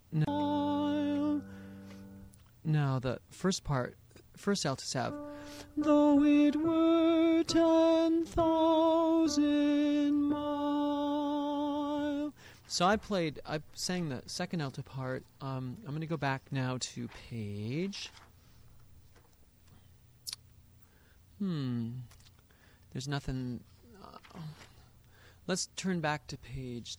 Now the first altos have, though it were 10,000 miles. So I sang the second alto part. I'm going to go back now to page. There's nothing. Let's turn back to page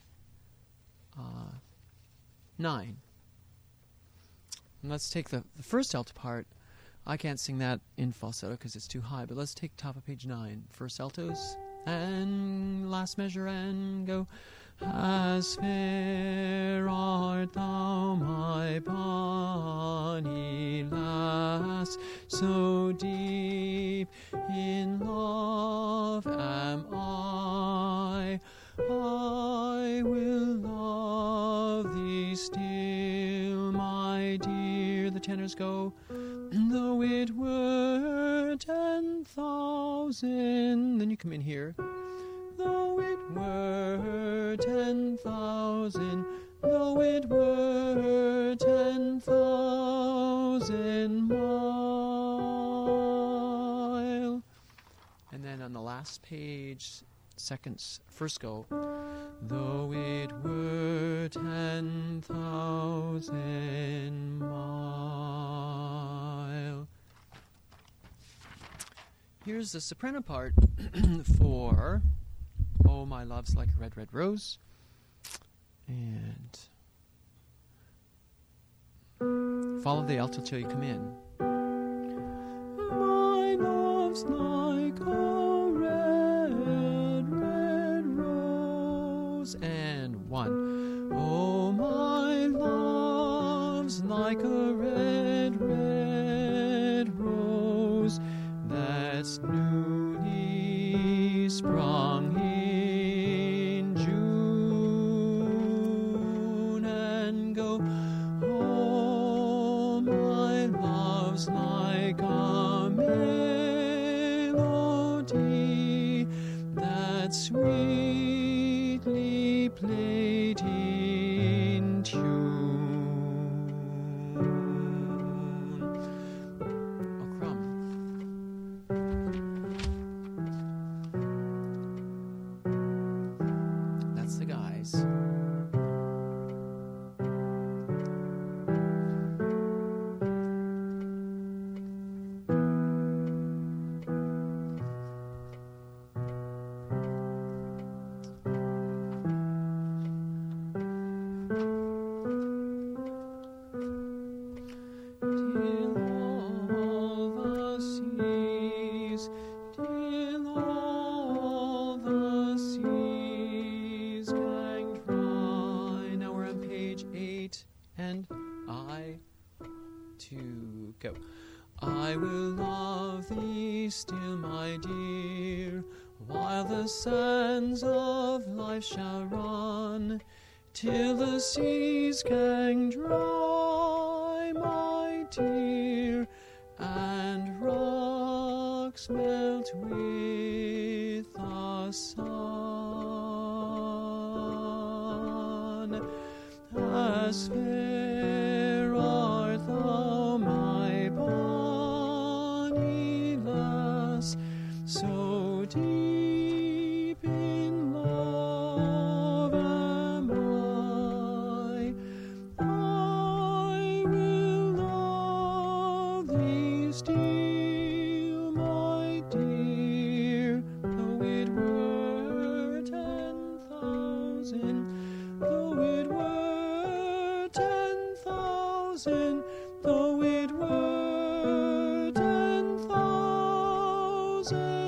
9. And let's take the first alto part. I can't sing that in falsetto because it's too high, but let's take top of page 9. First altos and last measure and go. As fair art thou, my bonny lass, so deep in love am I. I will love thee still, my dear. The tenors go, though it were 10,000. Then you come in here. Though it were 10,000, though it were 10,000 mile. And then on the last page, first go, though it were 10,000 mile. Here's the soprano part for Oh, My Love's Like a Red, Red Rose. And follow the alto till you come in. My love's like a red, red rose. And 1. Oh, my love's like a red, red rose that's newly sprung in June, and go, oh, my love's like a melody that's sweetly played in tune. Go. I will love thee still, my dear, while the sands of life shall run, till the seas gang dry, my dear, and rocks melt with the sun. As fair art thou, my bonny lass, so deep in love am I. I will love thee still, my dear, though it were 10,000, though it were 10,000, though it were 10,000.